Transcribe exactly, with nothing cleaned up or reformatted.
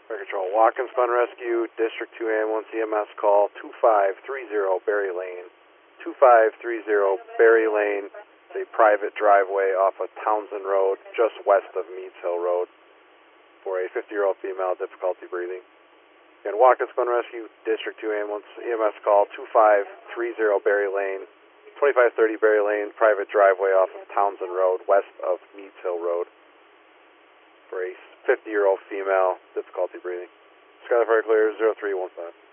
Fire Control, Watkins Fund Rescue, District two Ambulance E M S call two five three zero Berry Lane. two five three zero Berry Lane, it's a private driveway off of Townsend Road, just west of Meads Hill Road, for a fifty-year-old female, difficulty breathing. Again, Watkins Fund Rescue, District two Ambulance E M S call two five three zero Berry Lane, twenty-five thirty Berry Lane, private driveway off of Townsend Road, west of Meads Hill Road, for a fifty-year-old female, difficulty breathing. Skyline Fire clear, zero three one five.